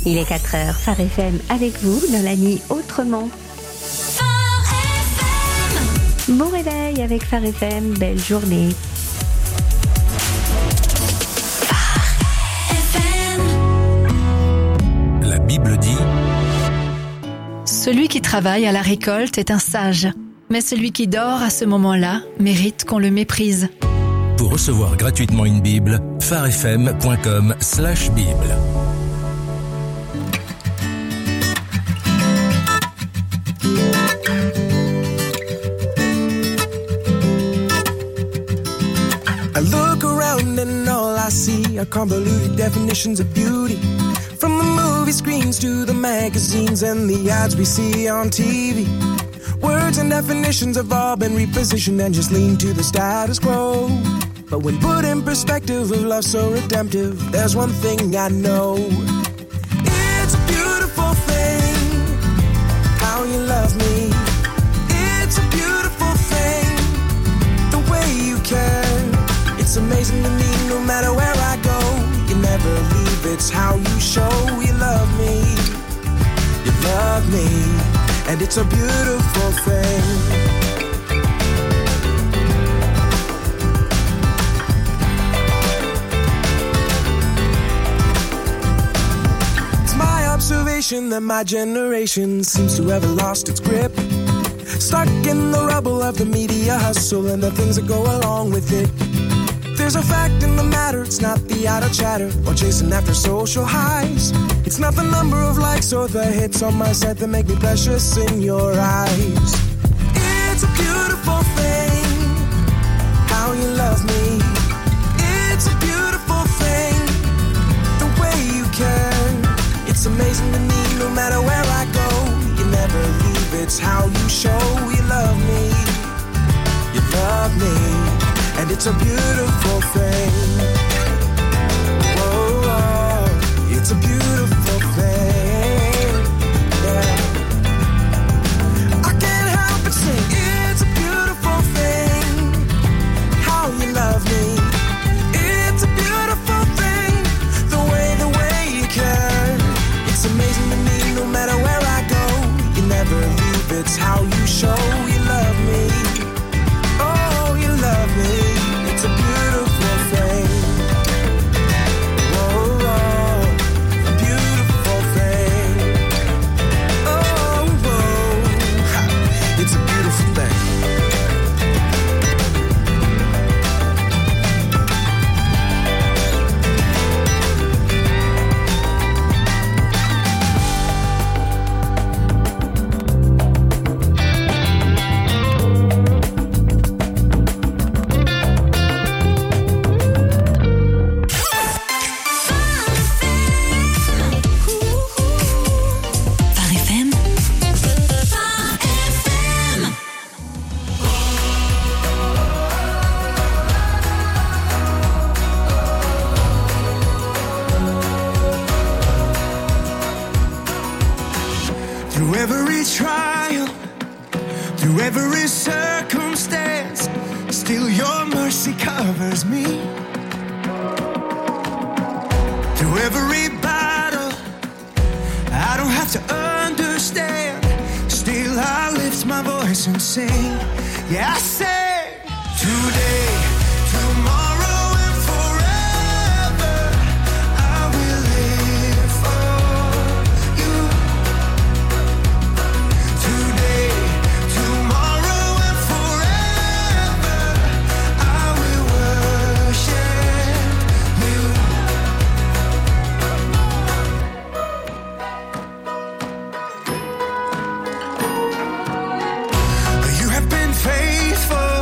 Il est 4h, Phare FM avec vous dans la nuit autrement. Bon réveil avec Phare FM, belle journée. La Bible dit: Celui qui travaille à la récolte est un sage, mais celui qui dort à ce moment-là mérite qu'on le méprise. Pour recevoir gratuitement une Bible, pharefm.com/Bible. I look around and all I see are convoluted definitions of beauty. From the movie screens to the magazines and the ads we see on TV. Words and definitions have all been repositioned and just lean to the status quo. But when put in perspective of love so redemptive, there's one thing I know. It's a beautiful thing, how you love me. It's a beautiful thing, the way you care. It's amazing to me, no matter where I go, you never leave, it's how you show you love me. You love me, and it's a beautiful thing. Observation that my generation seems to have lost its grip. Stuck in the rubble of the media hustle and the things that go along with it. There's a fact in the matter, it's not the idle chatter or chasing after social highs. It's not the number of likes or the hits on my site that make me precious in your eyes. It's a beautiful thing, how you love me. It's a beautiful thing, the way you care. It's amazing to me, no matter where I go, you never leave, it's how you show you love me. You love me, and it's a beautiful thing. Whoa, whoa, it's a beautiful thing, yeah. I can't help but sing, it's a beautiful thing, how you love me. It's a beautiful thing, the way you care. It's amazing to me, no matter where I go, you never leave, it's how you show you love me. Oh, you love me, it's a beautiful thing. Whoa, whoa, a beautiful thing. Oh, whoa, ha, it's a beautiful thing. Faithful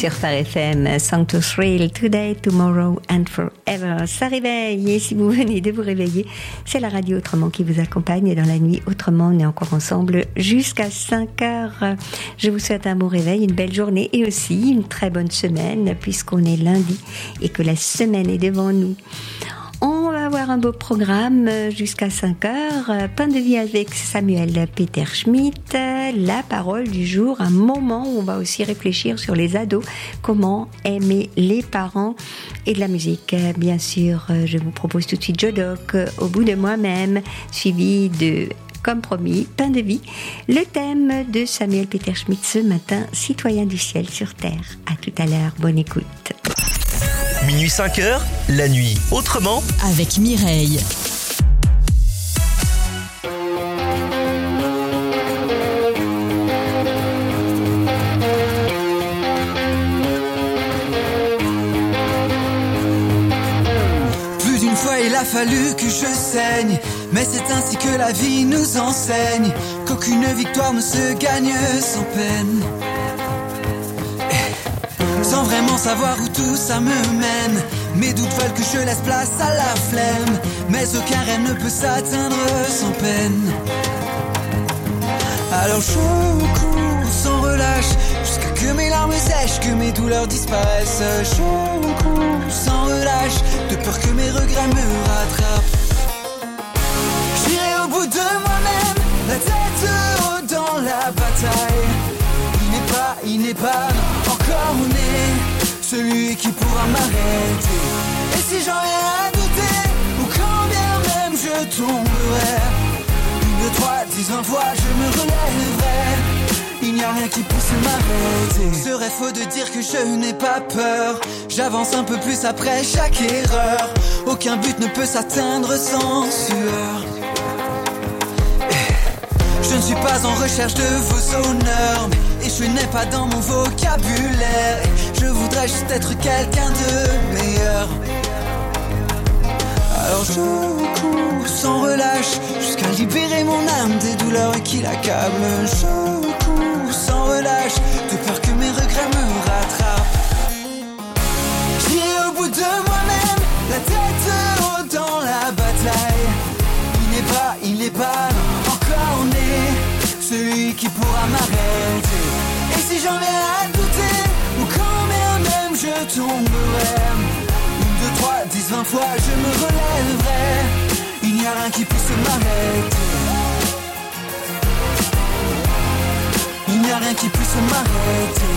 sur Phare FM, Song to Thrill, Today, Tomorrow and Forever. Ça réveille, et si vous venez de vous réveiller, c'est la radio Autrement qui vous accompagne dans la nuit. Autrement, on est encore ensemble jusqu'à 5h. Je vous souhaite un bon réveil, une belle journée et aussi une très bonne semaine puisqu'on est lundi et que la semaine est devant nous. On va avoir un beau programme jusqu'à 5h. Pain de vie avec Samuel Peter Schmidt. La parole du jour, un moment où on va aussi réfléchir sur les ados. Comment aimer les parents et de la musique. Bien sûr, je vous propose tout de suite Jodoc, Au bout de moi-même, suivi de, comme promis, Pain de vie. Le thème de Samuel Peter Schmidt ce matin, citoyen du ciel sur terre. À tout à l'heure, bonne écoute. Minuit 5h, la nuit autrement avec Mireille. Plus d'une fois il a fallu que je saigne, mais c'est ainsi que la vie nous enseigne qu'aucune victoire ne se gagne sans peine. Sans vraiment savoir où tout ça me mène, mes doutes veulent que je laisse place à la flemme, mais aucun rêve ne peut s'atteindre sans peine. Alors je cours sans relâche, jusqu'à que mes larmes sèchent, que mes douleurs disparaissent. Je cours sans relâche, de peur que mes regrets me rattrapent. J'irai au bout de moi-même, la tête haute dans la bataille. Il n'est pas encore né, celui qui pourra m'arrêter. Et si j'en viens à douter, ou quand bien même je tomberai, 1, 2, 3, 10, 20 fois je me relèverai. Il n'y a rien qui puisse m'arrêter. Serait faux de dire que je n'ai pas peur. J'avance un peu plus après chaque erreur. Aucun but ne peut s'atteindre sans sueur. Je ne suis pas en recherche de vos honneurs, et je n'ai pas dans mon vocabulaire. Je voudrais juste être quelqu'un de meilleur. Alors je cours sans relâche, jusqu'à libérer mon âme des douleurs qui l'accablent. Je cours sans relâche, de peur que mes regrets me rattrapent. J'irai au bout de moi-même, la tête haute dans la bataille. Il n'est pas encore né, celui qui pourra m'arrêter. Et si j'en viens à douter, ou quand bien même je tomberai, 1, 2, 3, 10, 20 fois je me relèverai. Il n'y a rien qui puisse m'arrêter. Il n'y a rien qui puisse m'arrêter.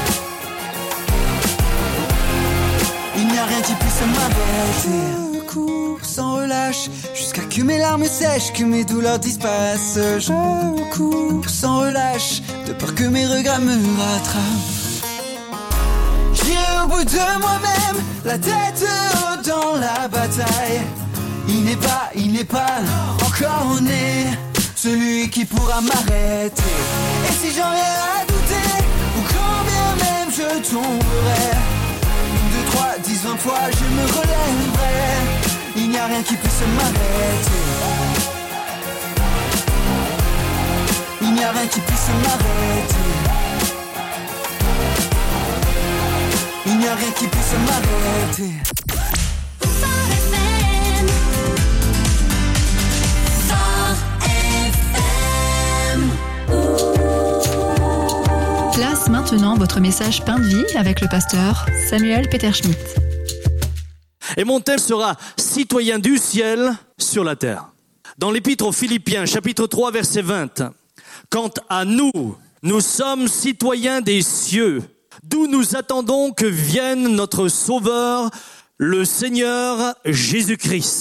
Il n'y a rien qui puisse m'arrêter. Je cours sans relâche, jusqu'à que mes larmes sèchent, que mes douleurs disparaissent. Je cours sans relâche, de peur que mes regrets me rattrapent. J'irai au bout de moi-même, la tête haute dans la bataille. Il n'est pas encore né, celui qui pourra m'arrêter. Et si j'en viens à douter, ou quand bien même je tomberai, 1, 2, 3, 10, 20 fois je me relèverai. Il n'y a rien qui puisse m'arrêter. Il n'y a rien qui puisse m'arrêter. Il n'y a rien qui puisse m'arrêter. Place maintenant votre message Pain de vie avec le pasteur Samuel Peter Schmidt. Et mon thème sera « Citoyen du ciel sur la terre ». Dans l'épître aux Philippiens, chapitre 3, verset 20. « Quant à nous, nous sommes citoyens des cieux, d'où nous attendons que vienne notre Sauveur, le Seigneur Jésus-Christ. »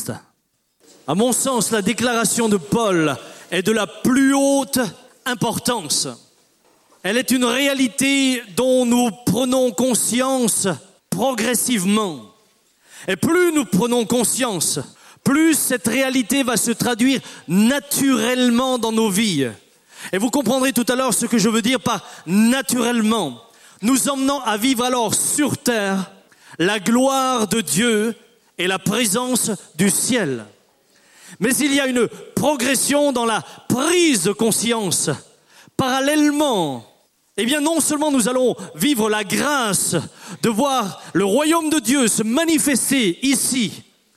À mon sens, la déclaration de Paul est de la plus haute importance. Elle est une réalité dont nous prenons conscience progressivement. Et plus nous prenons conscience, plus cette réalité va se traduire naturellement dans nos vies. Et vous comprendrez tout à l'heure ce que je veux dire par naturellement. Nous emmenant à vivre alors sur terre la gloire de Dieu et la présence du ciel. Mais il y a une progression dans la prise de conscience, parallèlement eh bien non seulement nous allons vivre la grâce de voir le royaume de Dieu se manifester ici,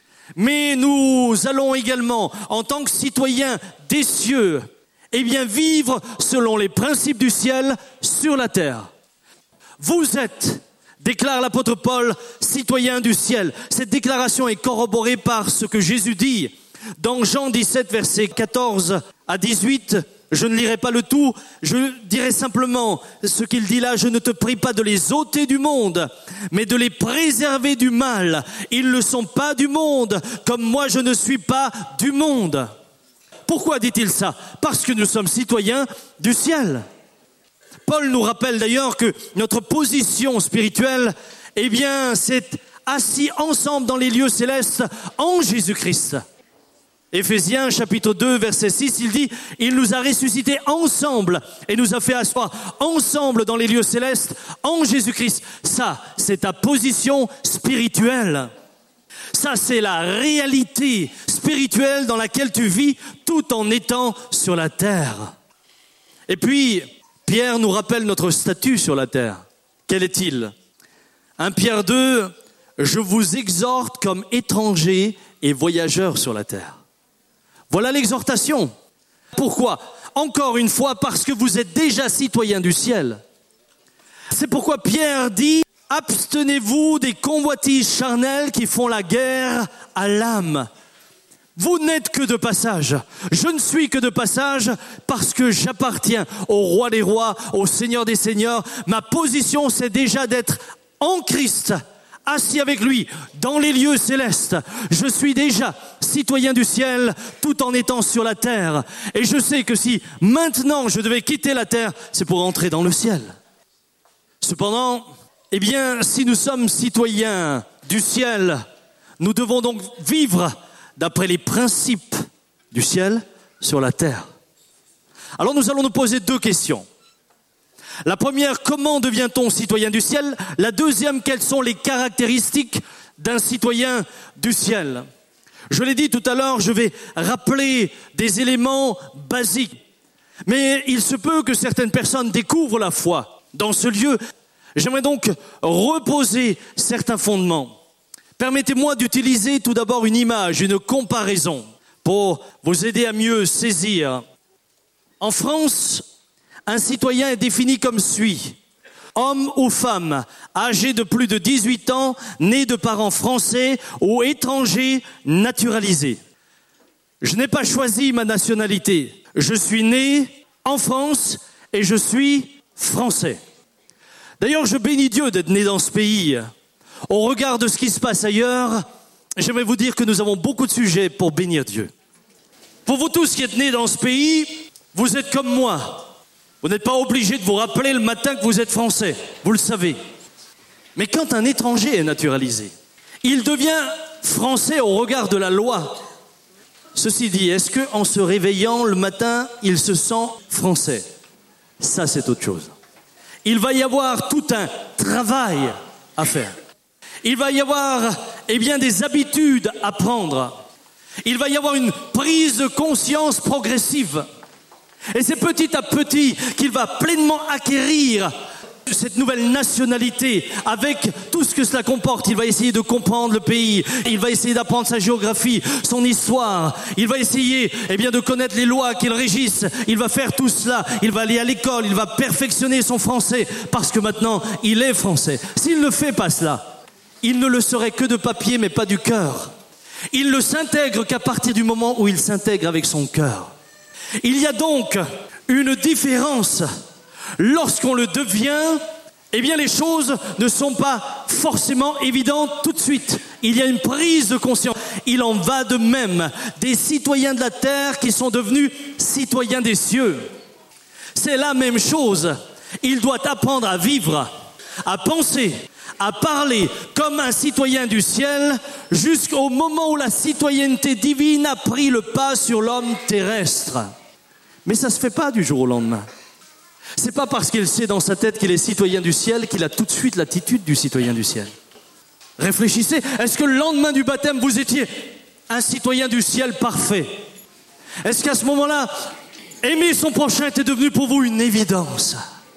mais nous allons également, en tant que citoyens des cieux, eh bien vivre selon les principes du ciel sur la terre. Vous êtes, déclare l'apôtre Paul, citoyens du ciel. Cette déclaration est corroborée par ce que Jésus dit dans Jean 17, versets 14 à 18. Je ne lirai pas le tout, je dirai simplement ce qu'il dit là. Je ne te prie pas de les ôter du monde, mais de les préserver du mal. Ils ne sont pas du monde, comme moi je ne suis pas du monde. Pourquoi dit-il ça? Parce que nous sommes citoyens du ciel. Paul nous rappelle d'ailleurs que notre position spirituelle, eh bien, c'est assis ensemble dans les lieux célestes en Jésus-Christ. Éphésiens chapitre 2 verset 6, il dit « Il nous a ressuscités ensemble et nous a fait asseoir ensemble dans les lieux célestes en Jésus-Christ. » Ça, c'est ta position spirituelle. Ça, c'est la réalité spirituelle dans laquelle tu vis tout en étant sur la terre. Et puis, Pierre nous rappelle notre statut sur la terre. Quel est-il? 1 Pierre 2, « Je vous exhorte comme étrangers et voyageurs sur la terre. » Voilà l'exhortation. Pourquoi? Encore une fois, parce que vous êtes déjà citoyens du ciel. C'est pourquoi Pierre dit « Abstenez-vous des convoitises charnelles qui font la guerre à l'âme. » Vous n'êtes que de passage. Je ne suis que de passage parce que j'appartiens au roi des rois, au Seigneur des seigneurs. Ma position, c'est déjà d'être en Christ, assis avec lui dans les lieux célestes. Je suis déjà citoyen du ciel tout en étant sur la terre. Et je sais que si maintenant je devais quitter la terre, c'est pour entrer dans le ciel. Cependant, eh bien, si nous sommes citoyens du ciel, nous devons donc vivre d'après les principes du ciel sur la terre. Alors nous allons nous poser deux questions. La première, comment devient-on citoyen du ciel? La deuxième, quelles sont les caractéristiques d'un citoyen du ciel? Je l'ai dit tout à l'heure, je vais rappeler des éléments basiques. Mais il se peut que certaines personnes découvrent la foi dans ce lieu. J'aimerais donc reposer certains fondements. Permettez-moi d'utiliser tout d'abord une image, une comparaison, pour vous aider à mieux saisir. En France, un citoyen est défini comme suit. Homme ou femme, âgé de plus de 18 ans, né de parents français ou étrangers naturalisés. Je n'ai pas choisi ma nationalité. Je suis né en France et je suis français. D'ailleurs, je bénis Dieu d'être né dans ce pays. Au regard de ce qui se passe ailleurs, j'aimerais vous dire que nous avons beaucoup de sujets pour bénir Dieu. Pour vous tous qui êtes nés dans ce pays, vous êtes comme moi. Vous n'êtes pas obligé de vous rappeler le matin que vous êtes français, vous le savez. Mais quand un étranger est naturalisé, il devient français au regard de la loi. Ceci dit, est-ce qu'en se réveillant le matin, il se sent français? Ça, c'est autre chose. Il va y avoir tout un travail à faire. Il va y avoir, des habitudes à prendre. Il va y avoir une prise de conscience progressive. Et c'est petit à petit qu'il va pleinement acquérir cette nouvelle nationalité avec tout ce que cela comporte. Il va essayer de comprendre le pays, il va essayer d'apprendre sa géographie, son histoire, il va essayer de connaître les lois qui le régissent. Il va faire tout cela, il va aller à l'école, il va perfectionner son français parce que maintenant il est français. S'il ne fait pas cela, il ne le serait que de papier mais pas du cœur. Il ne s'intègre qu'à partir du moment où il s'intègre avec son cœur. Il y a donc une différence. Lorsqu'on le devient, les choses ne sont pas forcément évidentes tout de suite. Il y a une prise de conscience. Il en va de même des citoyens de la terre qui sont devenus citoyens des cieux. C'est la même chose. Il doit apprendre à vivre, à penser, à parler comme un citoyen du ciel jusqu'au moment où la citoyenneté divine a pris le pas sur l'homme terrestre. Mais ça ne se fait pas du jour au lendemain. C'est pas parce qu'il sait dans sa tête qu'il est citoyen du ciel qu'il a tout de suite l'attitude du citoyen du ciel. Réfléchissez, est-ce que le lendemain du baptême vous étiez un citoyen du ciel parfait? Est-ce qu'à ce moment-là, aimer son prochain était devenu pour vous une évidence?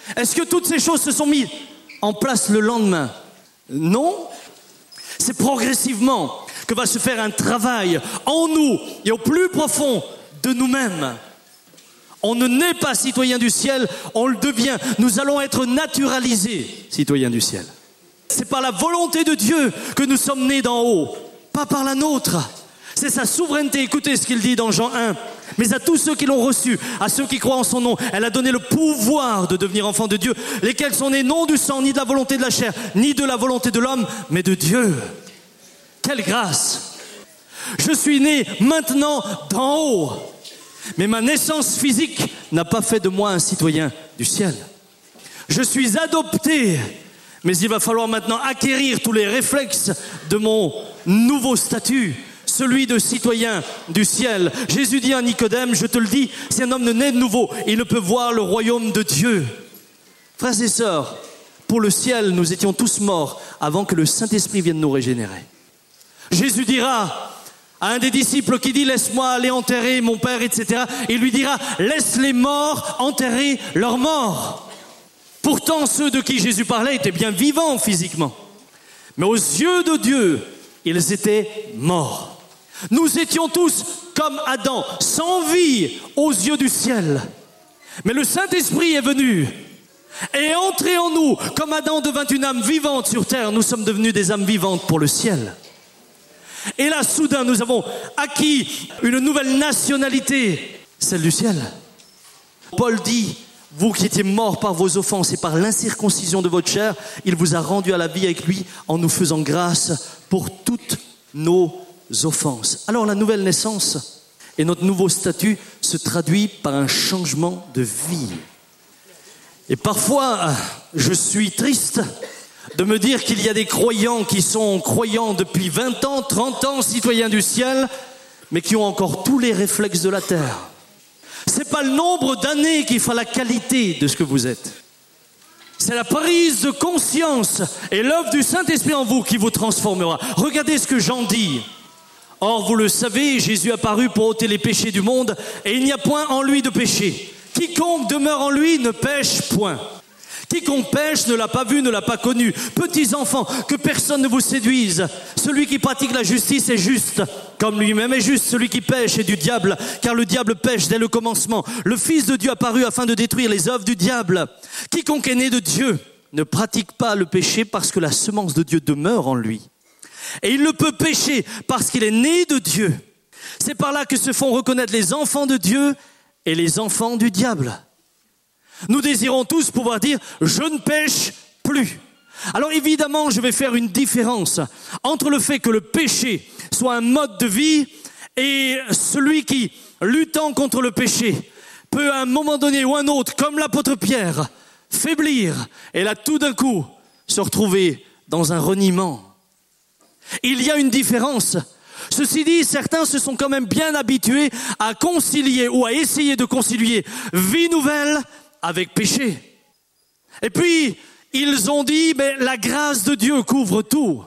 Est-ce que toutes ces choses se sont mises en place le lendemain? Non. C'est progressivement que va se faire un travail en nous et au plus profond de nous-mêmes. On ne naît pas citoyen du ciel, on le devient. Nous allons être naturalisés citoyens du ciel. C'est par la volonté de Dieu que nous sommes nés d'en haut, pas par la nôtre. C'est sa souveraineté. Écoutez ce qu'il dit dans Jean 1. Mais à tous ceux qui l'ont reçu, à ceux qui croient en son nom, elle a donné le pouvoir de devenir enfants de Dieu, lesquels sont nés non du sang, ni de la volonté de la chair, ni de la volonté de l'homme, mais de Dieu. Quelle grâce! Je suis né maintenant d'en haut. Mais ma naissance physique n'a pas fait de moi un citoyen du ciel. Je suis adopté, mais il va falloir maintenant acquérir tous les réflexes de mon nouveau statut, celui de citoyen du ciel. Jésus dit à Nicodème, je te le dis, si un homme ne naît de nouveau, il ne peut voir le royaume de Dieu. Frères et sœurs, pour le ciel, nous étions tous morts avant que le Saint-Esprit vienne nous régénérer. Jésus dira à un des disciples qui dit « Laisse-moi aller enterrer mon père, etc. » Il lui dira « Laisse les morts enterrer leurs morts. » Pourtant, ceux de qui Jésus parlait étaient bien vivants physiquement. Mais aux yeux de Dieu, ils étaient morts. Nous étions tous comme Adam, sans vie aux yeux du ciel. Mais le Saint-Esprit est venu et est entré en nous. Comme Adam devint une âme vivante sur terre, nous sommes devenus des âmes vivantes pour le ciel. Et là, soudain, nous avons acquis une nouvelle nationalité, celle du ciel. Paul dit, vous qui étiez morts par vos offenses et par l'incirconcision de votre chair, il vous a rendu à la vie avec lui en nous faisant grâce pour toutes nos offenses. Alors la nouvelle naissance et notre nouveau statut se traduit par un changement de vie. Et parfois, je suis triste de me dire qu'il y a des croyants qui sont croyants depuis 20 ans, 30 ans, citoyens du ciel, mais qui ont encore tous les réflexes de la terre. C'est pas le nombre d'années qui fera la qualité de ce que vous êtes. C'est la prise de conscience et l'œuvre du Saint-Esprit en vous qui vous transformera. Regardez ce que Jean dit. Or, vous le savez, Jésus est apparu pour ôter les péchés du monde et il n'y a point en lui de péché. Quiconque demeure en lui ne pêche point. Quiconque pêche ne l'a pas vu, ne l'a pas connu. Petits enfants, que personne ne vous séduise. Celui qui pratique la justice est juste, comme lui-même est juste. Celui qui pêche est du diable, car le diable pêche dès le commencement. Le Fils de Dieu apparut afin de détruire les œuvres du diable. Quiconque est né de Dieu ne pratique pas le péché parce que la semence de Dieu demeure en lui. Et il ne peut pécher parce qu'il est né de Dieu. C'est par là que se font reconnaître les enfants de Dieu et les enfants du diable. Nous désirons tous pouvoir dire « je ne pêche plus ». Alors évidemment, je vais faire une différence entre le fait que le péché soit un mode de vie et celui qui, luttant contre le péché, peut à un moment donné ou un autre, comme l'apôtre Pierre, faiblir et là tout d'un coup se retrouver dans un reniement. Il y a une différence. Ceci dit, certains se sont quand même bien habitués à concilier ou à essayer de concilier vie nouvelle avec péché. Et puis, ils ont dit, mais la grâce de Dieu couvre tout.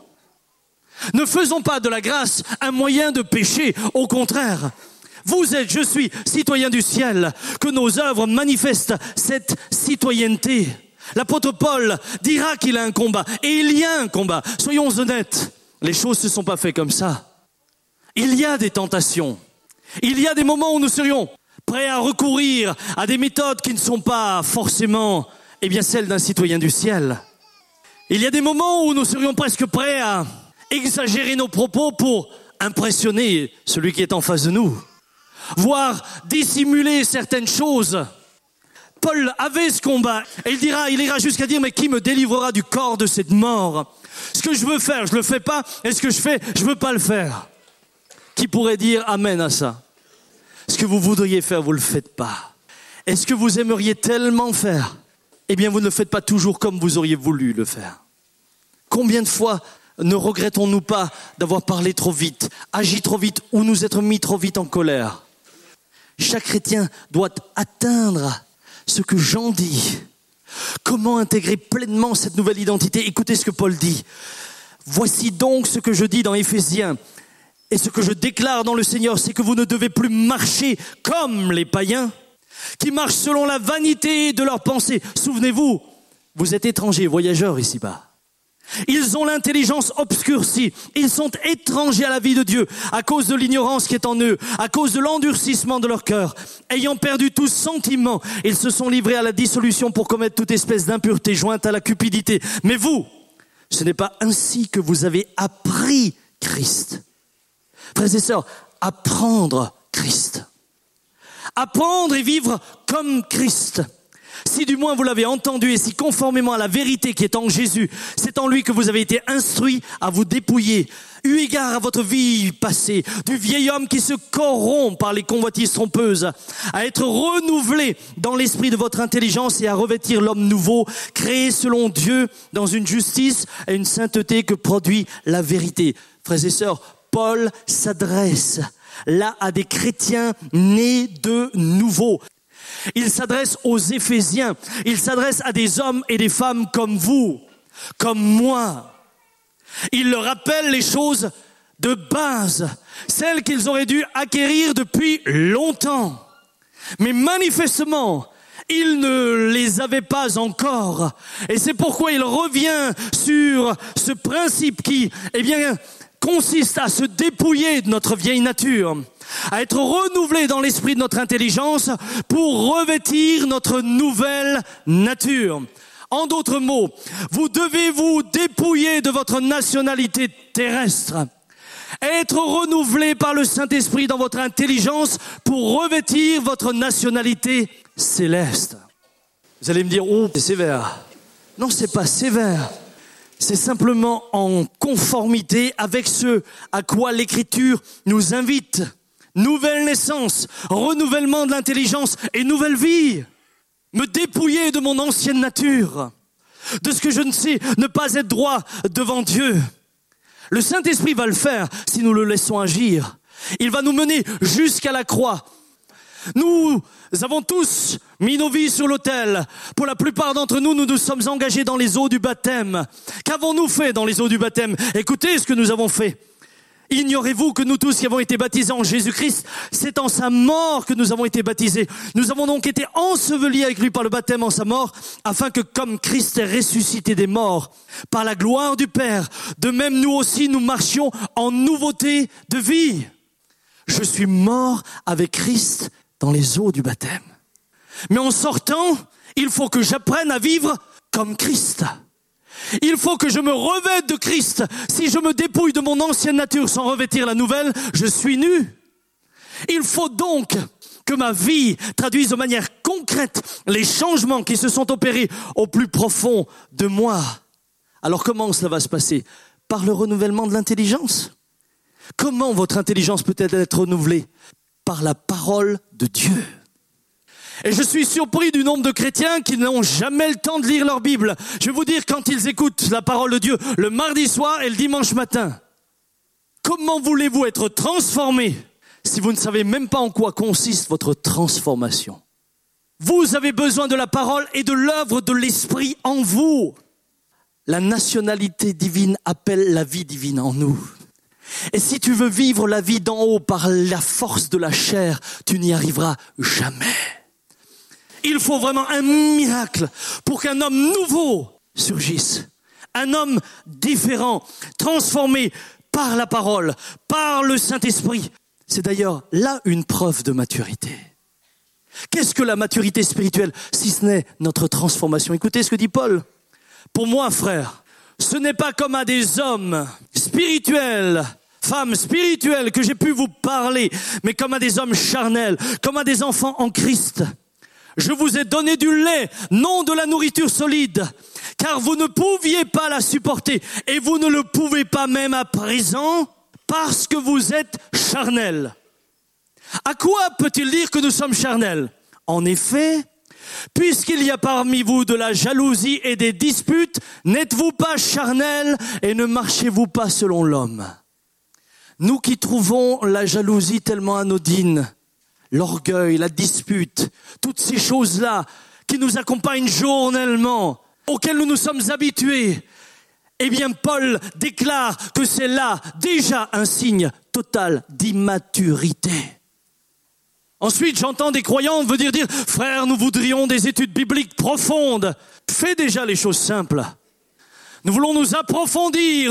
Ne faisons pas de la grâce un moyen de péché, au contraire. Vous êtes, je suis, citoyen du ciel, que nos œuvres manifestent cette citoyenneté. L'apôtre Paul dira qu'il a un combat, et il y a un combat. Soyons honnêtes, les choses ne se sont pas faites comme ça. Il y a des tentations. Il y a des moments où nous serions prêts à recourir à des méthodes qui ne sont pas forcément, celles d'un citoyen du ciel. Il y a des moments où nous serions presque prêts à exagérer nos propos pour impressionner celui qui est en face de nous, voire dissimuler certaines choses. Paul avait ce combat et il ira jusqu'à dire, mais qui me délivrera du corps de cette mort? Ce que je veux faire, je le fais pas, et ce que je fais, je veux pas le faire. Qui pourrait dire amen à ça? Ce que vous voudriez faire, vous ne le faites pas. Et ce que vous aimeriez tellement faire, vous ne le faites pas toujours comme vous auriez voulu le faire. Combien de fois ne regrettons-nous pas d'avoir parlé trop vite, agi trop vite ou nous être mis trop vite en colère? Chaque chrétien doit atteindre ce que Jean dit. Comment intégrer pleinement cette nouvelle identité? Écoutez ce que Paul dit. Voici donc ce que je dis dans Éphésiens. Et ce que je déclare dans le Seigneur, c'est que vous ne devez plus marcher comme les païens, qui marchent selon la vanité de leurs pensées. Souvenez-vous, vous êtes étrangers, voyageurs ici-bas. Ils ont l'intelligence obscurcie. Ils sont étrangers à la vie de Dieu à cause de l'ignorance qui est en eux, à cause de l'endurcissement de leur cœur. Ayant perdu tout sentiment, ils se sont livrés à la dissolution pour commettre toute espèce d'impureté jointe à la cupidité. Mais vous, ce n'est pas ainsi que vous avez appris Christ. Frères et sœurs, apprendre Christ. Apprendre et vivre comme Christ. Si du moins vous l'avez entendu et si conformément à la vérité qui est en Jésus, c'est en lui que vous avez été instruits à vous dépouiller, eu égard à votre vie passée, du vieil homme qui se corrompt par les convoitises trompeuses, à être renouvelé dans l'esprit de votre intelligence et à revêtir l'homme nouveau, créé selon Dieu dans une justice et une sainteté que produit la vérité. Frères et sœurs, Paul s'adresse là à des chrétiens nés de nouveau. Il s'adresse aux Éphésiens, il s'adresse à des hommes et des femmes comme vous, comme moi. Il leur rappelle les choses de base, celles qu'ils auraient dû acquérir depuis longtemps. Mais manifestement, ils ne les avaient pas encore. Et c'est pourquoi il revient sur ce principe qui, consiste à se dépouiller de notre vieille nature, à être renouvelé dans l'esprit de notre intelligence pour revêtir notre nouvelle nature. En d'autres mots, vous devez vous dépouiller de votre nationalité terrestre, être renouvelé par le Saint-Esprit dans votre intelligence pour revêtir votre nationalité céleste. Vous allez me dire, oh, c'est sévère. Non, c'est pas sévère. C'est simplement en conformité avec ce à quoi l'Écriture nous invite. Nouvelle naissance, renouvellement de l'intelligence et nouvelle vie. Me dépouiller de mon ancienne nature, de ce que je ne sais ne pas être droit devant Dieu. Le Saint-Esprit va le faire si nous le laissons agir. Il va nous mener jusqu'à la croix. Nous avons tous mis nos vies sur l'autel. Pour la plupart d'entre nous, nous nous sommes engagés dans les eaux du baptême. Qu'avons-nous fait dans les eaux du baptême? Écoutez ce que nous avons fait. Ignorez-vous que nous tous qui avons été baptisés en Jésus-Christ, c'est en sa mort que nous avons été baptisés. Nous avons donc été ensevelis avec lui par le baptême en sa mort, afin que comme Christ est ressuscité des morts, par la gloire du Père, de même nous aussi nous marchions en nouveauté de vie. Je suis mort avec Christ dans les eaux du baptême. Mais en sortant, il faut que j'apprenne à vivre comme Christ. Il faut que je me revête de Christ. Si je me dépouille de mon ancienne nature sans revêtir la nouvelle, je suis nu. Il faut donc que ma vie traduise de manière concrète les changements qui se sont opérés au plus profond de moi. Alors comment cela va se passer? Par le renouvellement de l'intelligence. Comment votre intelligence peut-elle être renouvelée? Par la parole de Dieu. Et je suis surpris du nombre de chrétiens qui n'ont jamais le temps de lire leur Bible. Je vais vous dire, quand ils écoutent la parole de Dieu le mardi soir et le dimanche matin, comment voulez-vous être transformés si vous ne savez même pas en quoi consiste votre transformation? Vous avez besoin de la parole et de l'œuvre de l'Esprit en vous. La nationalité divine appelle la vie divine en nous. Et si tu veux vivre la vie d'en haut par la force de la chair, tu n'y arriveras jamais. Il faut vraiment un miracle pour qu'un homme nouveau surgisse. Un homme différent, transformé par la parole, par le Saint-Esprit. C'est d'ailleurs là une preuve de maturité. Qu'est-ce que la maturité spirituelle, si ce n'est notre transformation? Écoutez ce que dit Paul. Pour moi, frère, ce n'est pas comme à des hommes spirituels, femmes spirituelles que j'ai pu vous parler, mais comme à des hommes charnels, comme à des enfants en Christ. Je vous ai donné du lait, non de la nourriture solide, car vous ne pouviez pas la supporter, et vous ne le pouvez pas même à présent, parce que vous êtes charnels. À quoi peut-il dire que nous sommes charnels? En effet, puisqu'il y a parmi vous de la jalousie et des disputes, n'êtes-vous pas charnels et ne marchez-vous pas selon l'homme? Nous qui trouvons la jalousie tellement anodine, l'orgueil, la dispute, toutes ces choses-là qui nous accompagnent journellement, auxquelles nous nous sommes habitués, eh bien Paul déclare que c'est là déjà un signe total d'immaturité. Ensuite, j'entends des croyants venir dire, frère, nous voudrions des études bibliques profondes. Fais déjà les choses simples. Nous voulons nous approfondir.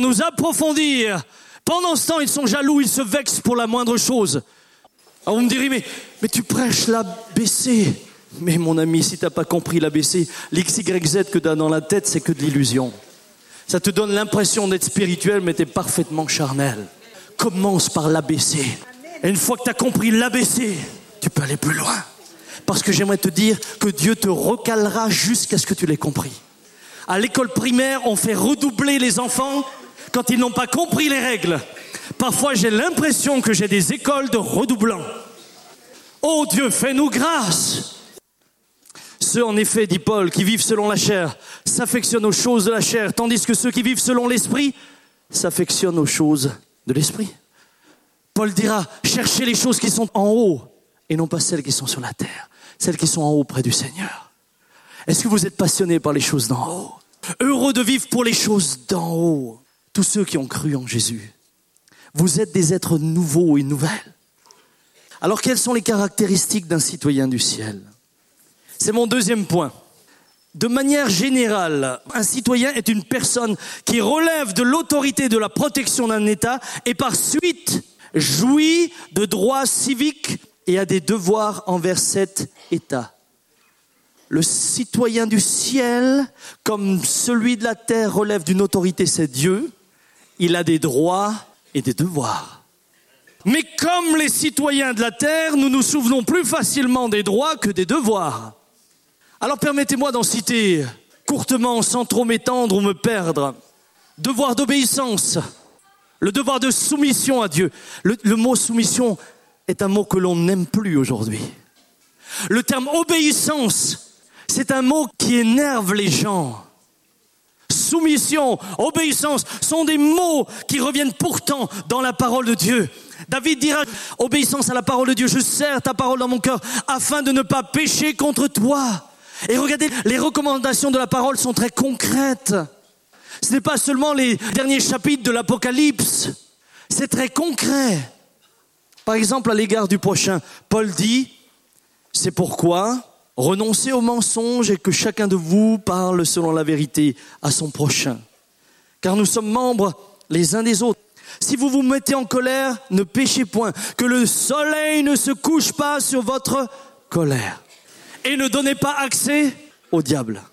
Pendant ce temps, ils sont jaloux, ils se vexent pour la moindre chose. Alors vous me direz, mais tu prêches l'ABC. Mais mon ami, si tu n'as pas compris l'ABC, l'XYZ que tu as dans la tête, c'est que de l'illusion. Ça te donne l'impression d'être spirituel, mais tu es parfaitement charnel. Commence par l'ABC. Et une fois que tu as compris l'ABC, tu peux aller plus loin. Parce que j'aimerais te dire que Dieu te recalera jusqu'à ce que tu l'aies compris. À l'école primaire, on fait redoubler les enfants quand ils n'ont pas compris les règles. Parfois, j'ai l'impression que j'ai des écoles de redoublants. Oh Dieu, fais-nous grâce. Ceux, en effet, dit Paul, qui vivent selon la chair, s'affectionnent aux choses de la chair, tandis que ceux qui vivent selon l'esprit s'affectionnent aux choses de l'esprit. Paul dira, cherchez les choses qui sont en haut et non pas celles qui sont sur la terre, celles qui sont en haut près du Seigneur. Est-ce que vous êtes passionnés par les choses d'en haut? Heureux de vivre pour les choses d'en haut. Tous ceux qui ont cru en Jésus. Vous êtes des êtres nouveaux et nouvelles. Alors, quelles sont les caractéristiques d'un citoyen du ciel? C'est mon deuxième point. De manière générale, un citoyen est une personne qui relève de l'autorité de la protection d'un État et par suite jouit de droits civiques et a des devoirs envers cet État. Le citoyen du ciel, comme celui de la terre, relève d'une autorité, c'est Dieu. Il a des droits et des devoirs. Mais comme les citoyens de la terre, nous nous souvenons plus facilement des droits que des devoirs. Alors permettez-moi d'en citer courtement, sans trop m'étendre ou me perdre. Devoir d'obéissance, le devoir de soumission à Dieu. Le mot soumission est un mot que l'on n'aime plus aujourd'hui. Le terme obéissance, c'est un mot qui énerve les gens. Soumission, obéissance sont des mots qui reviennent pourtant dans la parole de Dieu. David dira, obéissance à la parole de Dieu, je serre ta parole dans mon cœur afin de ne pas pécher contre toi. Et regardez, les recommandations de la parole sont très concrètes. Ce n'est pas seulement les derniers chapitres de l'Apocalypse, c'est très concret. Par exemple, à l'égard du prochain, Paul dit, c'est pourquoi renoncez au mensonge et que chacun de vous parle selon la vérité à son prochain. Car nous sommes membres les uns des autres. Si vous vous mettez en colère, ne péchez point, que le soleil ne se couche pas sur votre colère. Et ne donnez pas accès au diable.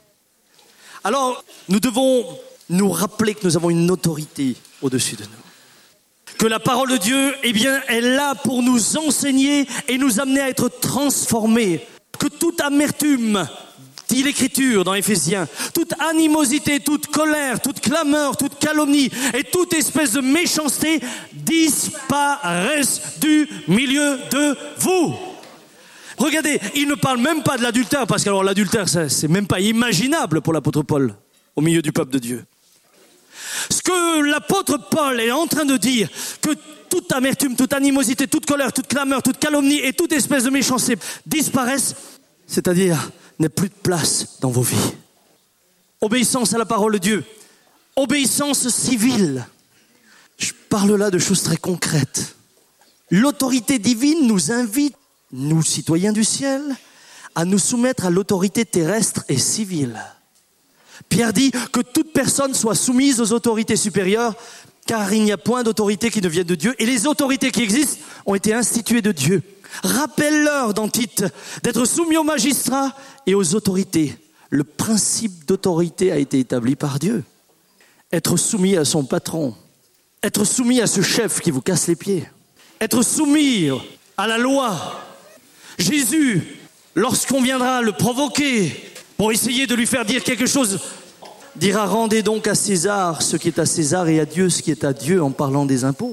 Alors, nous devons nous rappeler que nous avons une autorité au-dessus de nous. Que la parole de Dieu, est là pour nous enseigner et nous amener à être transformés. Que toute amertume, dit l'Écriture dans Éphésiens, toute animosité, toute colère, toute clameur, toute calomnie et toute espèce de méchanceté disparaissent du milieu de vous. Regardez, il ne parle même pas de l'adultère, parce que alors l'adultère, c'est même pas imaginable pour l'apôtre Paul au milieu du peuple de Dieu. Ce que l'apôtre Paul est en train de dire, que toute amertume, toute animosité, toute colère, toute clameur, toute calomnie et toute espèce de méchanceté disparaissent, c'est-à-dire n'aient plus de place dans vos vies. Obéissance à la parole de Dieu, obéissance civile. Je parle là de choses très concrètes. L'autorité divine nous invite, nous citoyens du ciel, à nous soumettre à l'autorité terrestre et civile. Pierre dit que toute personne soit soumise aux autorités supérieures, car il n'y a point d'autorité qui ne vienne de Dieu, et les autorités qui existent ont été instituées de Dieu. Rappelle-leur dans Tite d'être soumis aux magistrats et aux autorités. Le principe d'autorité a été établi par Dieu. Être soumis à son patron, être soumis à ce chef qui vous casse les pieds, être soumis à la loi. Jésus, lorsqu'on viendra le provoquer pour essayer de lui faire dire quelque chose, dira, rendez donc à César ce qui est à César et à Dieu ce qui est à Dieu, en parlant des impôts.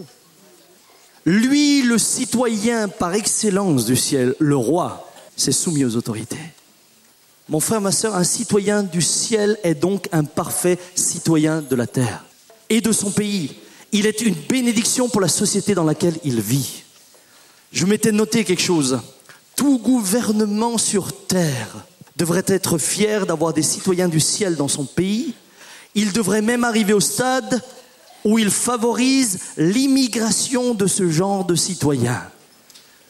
Lui, le citoyen par excellence du ciel, le roi, s'est soumis aux autorités. Mon frère, ma sœur, un citoyen du ciel est donc un parfait citoyen de la terre et de son pays. Il est une bénédiction pour la société dans laquelle il vit. Je m'étais noté quelque chose. Tout gouvernement sur terre devrait être fier d'avoir des citoyens du ciel dans son pays. Il devrait même arriver au stade où il favorise l'immigration de ce genre de citoyens.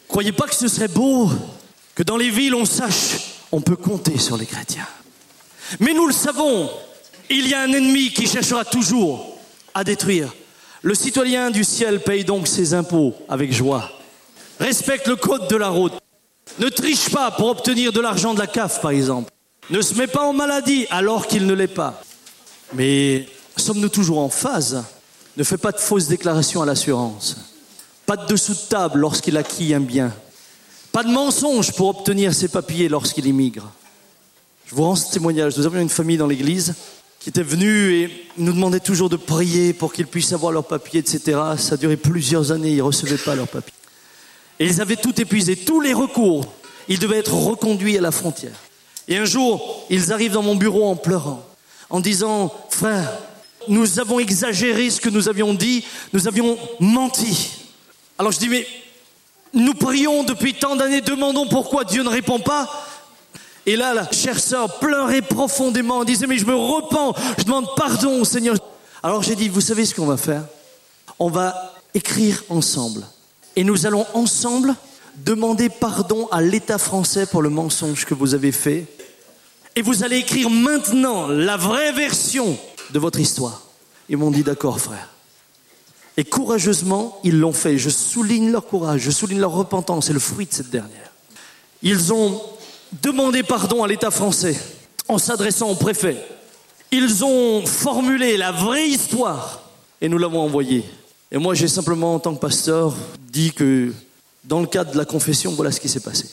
Croyez pas que ce serait beau que dans les villes on sache, on peut compter sur les chrétiens. Mais nous le savons, il y a un ennemi qui cherchera toujours à détruire. Le citoyen du ciel paye donc ses impôts avec joie. Respecte le code de la route. Ne triche pas pour obtenir de l'argent de la CAF, par exemple. Ne se met pas en maladie alors qu'il ne l'est pas. Mais sommes-nous toujours en phase ? Ne fais pas de fausses déclarations à l'assurance. Pas de dessous de table lorsqu'il acquit un bien. Pas de mensonges pour obtenir ses papiers lorsqu'il immigre. Je vous rends ce témoignage. Nous avions une famille dans l'église qui était venue et nous demandait toujours de prier pour qu'ils puissent avoir leurs papiers, etc. Ça a duré plusieurs années, ils ne recevaient pas leurs papiers. Et ils avaient tout épuisé, tous les recours. Ils devaient être reconduits à la frontière. Et un jour, ils arrivent dans mon bureau en pleurant, en disant « Frère, nous avons exagéré ce que nous avions dit, nous avions menti. » Alors je dis « Mais nous prions depuis tant d'années, demandons pourquoi Dieu ne répond pas. » Et là, la chère sœur pleurait profondément, disait « Mais je me repens, je demande pardon au Seigneur. » Alors j'ai dit « Vous savez ce qu'on va faire ? On va écrire ensemble. Et nous allons ensemble demander pardon à l'État français pour le mensonge que vous avez fait. Et vous allez écrire maintenant la vraie version de votre histoire. » Ils m'ont dit « D'accord, frère. » Et courageusement, ils l'ont fait. Je souligne leur courage, je souligne leur repentance, c'est le fruit de cette dernière. Ils ont demandé pardon à l'État français en s'adressant au préfet. Ils ont formulé la vraie histoire et nous l'avons envoyée. Et moi, j'ai simplement, en tant que pasteur, dit que dans le cadre de la confession, voilà ce qui s'est passé.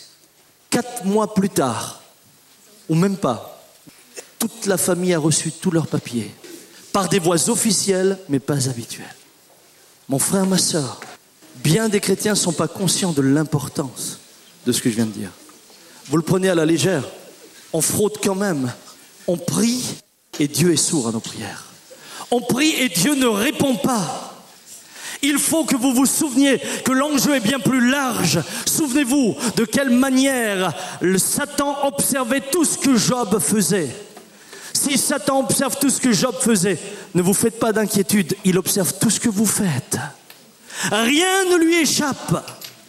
4 mois plus tard, ou même pas, toute la famille a reçu tous leurs papiers, par des voies officielles, mais pas habituelles. Mon frère, ma sœur, bien des chrétiens ne sont pas conscients de l'importance de ce que je viens de dire. Vous le prenez à la légère, on fraude quand même, on prie et Dieu est sourd à nos prières. On prie et Dieu ne répond pas. Il faut que vous vous souveniez que l'enjeu est bien plus large. Souvenez-vous de quelle manière le Satan observait tout ce que Job faisait. Si Satan observe tout ce que Job faisait, ne vous faites pas d'inquiétude, il observe tout ce que vous faites. Rien ne lui échappe.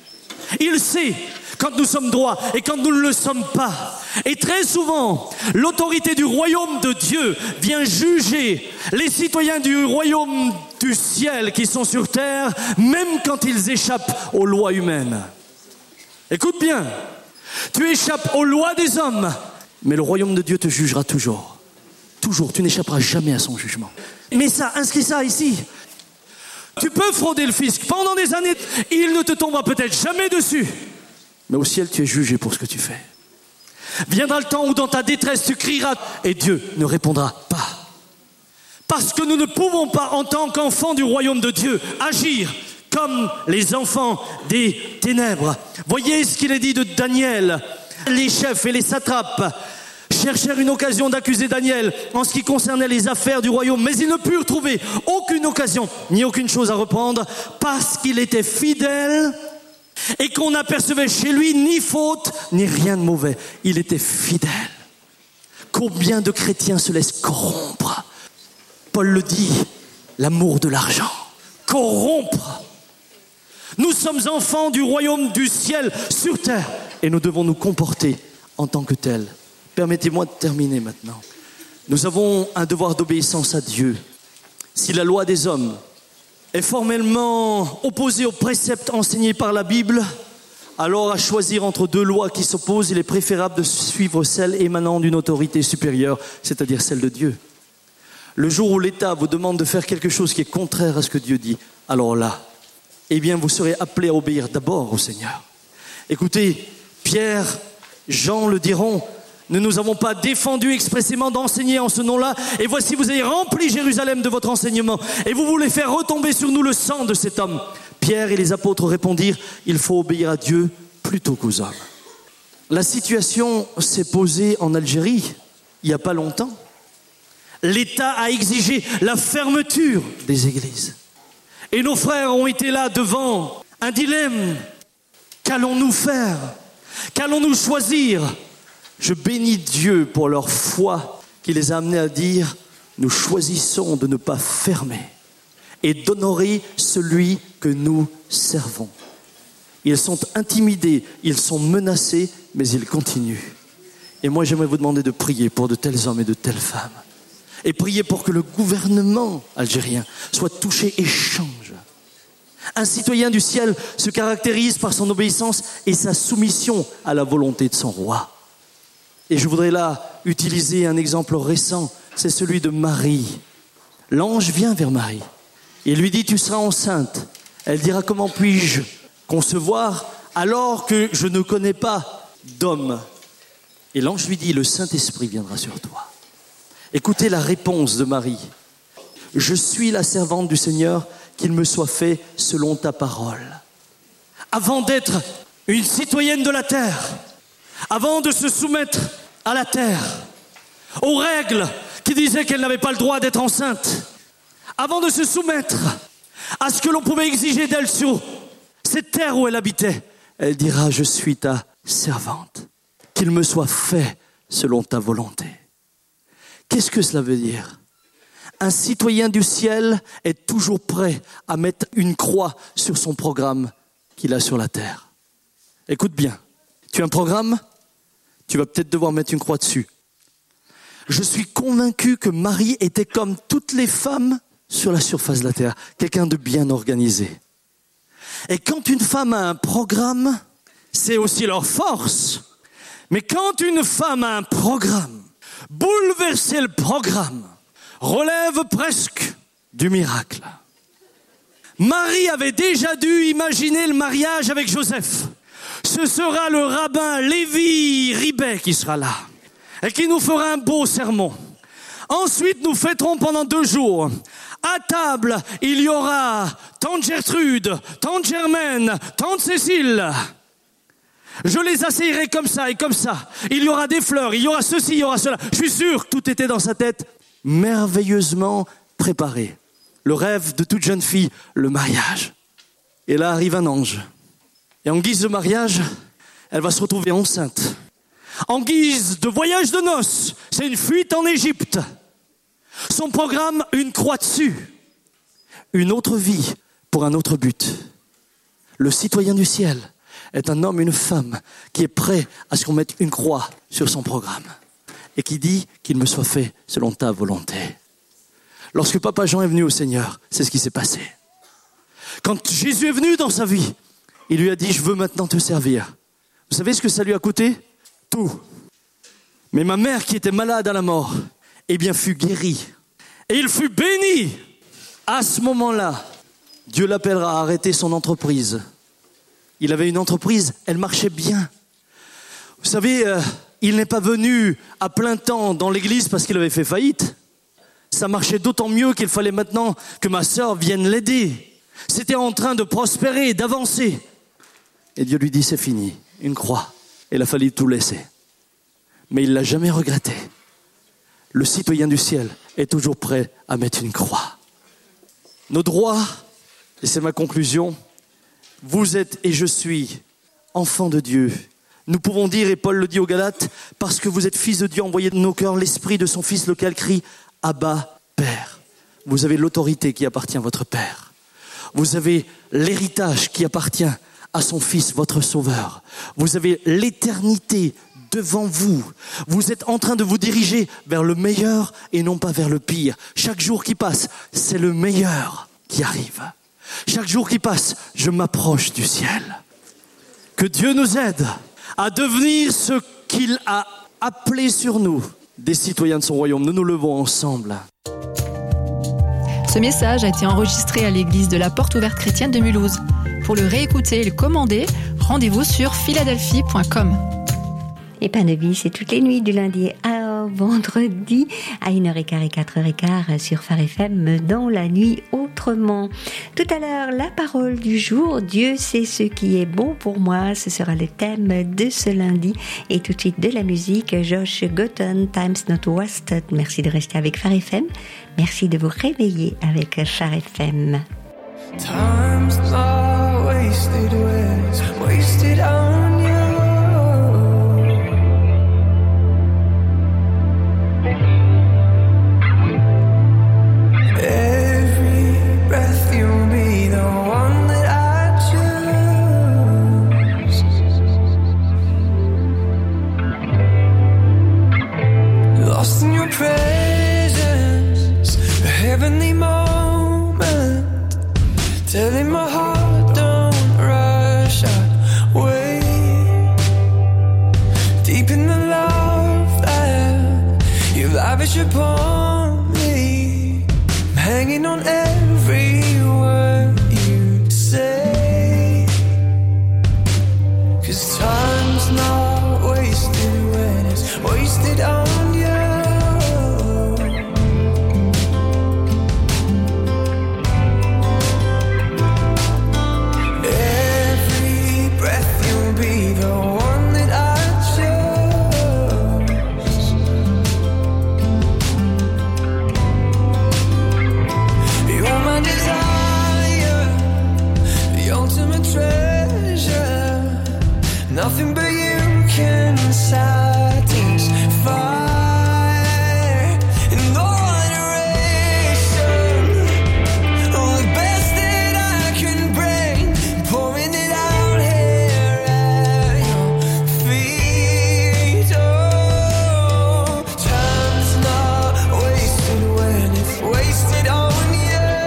Il sait quand nous sommes droits et quand nous ne le sommes pas. Et très souvent, l'autorité du royaume de Dieu vient juger les citoyens du royaume du ciel qui sont sur terre, même quand ils échappent aux lois humaines. Écoute bien, tu échappes aux lois des hommes, mais le royaume de Dieu te jugera toujours. Toujours, tu n'échapperas jamais à son jugement. Mais ça, inscris ça ici. Tu peux frauder le fisc pendant des années, il ne te tombera peut-être jamais dessus. Mais au ciel, tu es jugé pour ce que tu fais. Viendra le temps où dans ta détresse, tu crieras et Dieu ne répondra pas. Parce que nous ne pouvons pas, en tant qu'enfants du royaume de Dieu, agir comme les enfants des ténèbres. Voyez ce qu'il est dit de Daniel. Les chefs et les satrapes cherchèrent une occasion d'accuser Daniel en ce qui concernait les affaires du royaume, mais ils ne purent trouver aucune occasion, ni aucune chose à reprendre, parce qu'il était fidèle et qu'on n'apercevait chez lui ni faute, ni rien de mauvais. Il était fidèle. Combien de chrétiens se laissent corrompre ? Paul le dit, l'amour de l'argent. Corrompre. Nous sommes enfants du royaume du ciel sur terre et nous devons nous comporter en tant que tels. Permettez-moi de terminer maintenant. Nous avons un devoir d'obéissance à Dieu. Si la loi des hommes est formellement opposée aux préceptes enseignés par la Bible, alors à choisir entre 2 lois qui s'opposent, il est préférable de suivre celle émanant d'une autorité supérieure, c'est-à-dire celle de Dieu. Le jour où l'État vous demande de faire quelque chose qui est contraire à ce que Dieu dit, alors là, eh bien vous serez appelés à obéir d'abord au Seigneur. Écoutez, Pierre, Jean le diront, ne nous avons pas défendu expressément d'enseigner en ce nom-là, et voici vous avez rempli Jérusalem de votre enseignement, et vous voulez faire retomber sur nous le sang de cet homme. Pierre et les apôtres répondirent, il faut obéir à Dieu plutôt qu'aux hommes. La situation s'est posée en Algérie, il n'y a pas longtemps. L'État a exigé la fermeture des églises. Et nos frères ont été là devant un dilemme. Qu'allons-nous faire ? Qu'allons-nous choisir ? Je bénis Dieu pour leur foi qui les a amenés à dire « Nous choisissons de ne pas fermer et d'honorer celui que nous servons. » Ils sont intimidés, ils sont menacés, mais ils continuent. Et moi, j'aimerais vous demander de prier pour de tels hommes et de telles femmes. Et prier pour que le gouvernement algérien soit touché et change. Un citoyen du ciel se caractérise par son obéissance et sa soumission à la volonté de son roi. Et je voudrais là utiliser un exemple récent, c'est celui de Marie. L'ange vient vers Marie et lui dit « Tu seras enceinte ». Elle dira « Comment puis-je concevoir alors que je ne connais pas d'homme ?» Et l'ange lui dit « Le Saint-Esprit viendra sur toi ». Écoutez la réponse de Marie. « Je suis la servante du Seigneur, qu'il me soit fait selon ta parole. » Avant d'être une citoyenne de la terre, avant de se soumettre à la terre, aux règles qui disaient qu'elle n'avait pas le droit d'être enceinte, avant de se soumettre à ce que l'on pouvait exiger d'elle sur cette terre où elle habitait, elle dira « Je suis ta servante, qu'il me soit fait selon ta volonté. » Qu'est-ce que cela veut dire ? Un citoyen du ciel est toujours prêt à mettre une croix sur son programme qu'il a sur la terre. Écoute bien, tu as un programme ? Tu vas peut-être devoir mettre une croix dessus. Je suis convaincu que Marie était comme toutes les femmes sur la surface de la terre, quelqu'un de bien organisé. Et quand une femme a un programme, c'est aussi leur force. Mais quand une femme a un programme, bouleverser le programme relève presque du miracle. Marie avait déjà dû imaginer le mariage avec Joseph. Ce sera le rabbin Lévi Ribet qui sera là et qui nous fera un beau sermon. Ensuite, nous fêterons pendant 2 jours. À table, il y aura tante Gertrude, tante Germaine, tante Cécile. Je les asseillerai comme ça et comme ça. Il y aura des fleurs, il y aura ceci, il y aura cela. Je suis sûr que tout était dans sa tête merveilleusement préparé. Le rêve de toute jeune fille, le mariage. Et là arrive un ange. Et en guise de mariage, elle va se retrouver enceinte. En guise de voyage de noces, c'est une fuite en Égypte. Son programme, une croix dessus. Une autre vie pour un autre but. Le citoyen du ciel est un homme, une femme qui est prêt à ce qu'on mette une croix sur son programme et qui dit qu'il me soit fait selon ta volonté. Lorsque Papa Jean est venu au Seigneur, c'est ce qui s'est passé. Quand Jésus est venu dans sa vie, il lui a dit « Je veux maintenant te servir ». Vous savez ce que ça lui a coûté ? Tout. Mais ma mère qui était malade à la mort, eh bien fut guérie. Et il fut béni. À ce moment-là, Dieu l'appellera à arrêter son entreprise. Il avait une entreprise, elle marchait bien. Vous savez, il n'est pas venu à plein temps dans l'église parce qu'il avait fait faillite. Ça marchait d'autant mieux qu'il fallait maintenant que ma sœur vienne l'aider. C'était en train de prospérer, d'avancer. Et Dieu lui dit, c'est fini, une croix. Il a fallu tout laisser. Mais il ne l'a jamais regretté. Le citoyen du ciel est toujours prêt à mettre une croix. Nos droits, et c'est ma conclusion, vous êtes et je suis enfants de Dieu. Nous pouvons dire, et Paul le dit aux Galates, parce que vous êtes fils de Dieu, envoyez de nos cœurs l'esprit de son fils, lequel crie « Abba, Père ». Vous avez l'autorité qui appartient à votre Père. Vous avez l'héritage qui appartient à son Fils, votre Sauveur. Vous avez l'éternité devant vous. Vous êtes en train de vous diriger vers le meilleur et non pas vers le pire. Chaque jour qui passe, c'est le meilleur qui arrive. Chaque jour qui passe, je m'approche du ciel. Que Dieu nous aide à devenir ce qu'il a appelé sur nous, des citoyens de son royaume. Nous nous levons ensemble. Ce message a été enregistré à l'église de la Porte Ouverte Chrétienne de Mulhouse. Pour le réécouter et le commander, rendez-vous sur philadelphie.com. Et Pain de vie, c'est toutes les nuits du lundi à vendredi à 1h15 et 4h15 sur Phare FM dans la nuit autrement. Tout à l'heure, la parole du jour, Dieu sait ce qui est bon pour moi, ce sera le thème de ce lundi. Et tout de suite de la musique, Josh Gotten, Time's Not Wasted. Merci de rester avec Phare FM. Merci de vous réveiller avec Phare FM. Time's not wasted, wasted on you. Every breath you'll be the one that I choose. presence, a heavenly moment, telling my heart don't rush away. Deep in the love that you lavish upon me, I'm hanging on every word you say. 'Cause time's not wasted when it's wasted on you. Every breath you'll be the one that I chose. You're my desire, the ultimate treasure. Nothing but you can satisfy. In all adoration, all the best that I can bring, pouring it out here at your feet. Oh, time's not wasted when it's wasted on you.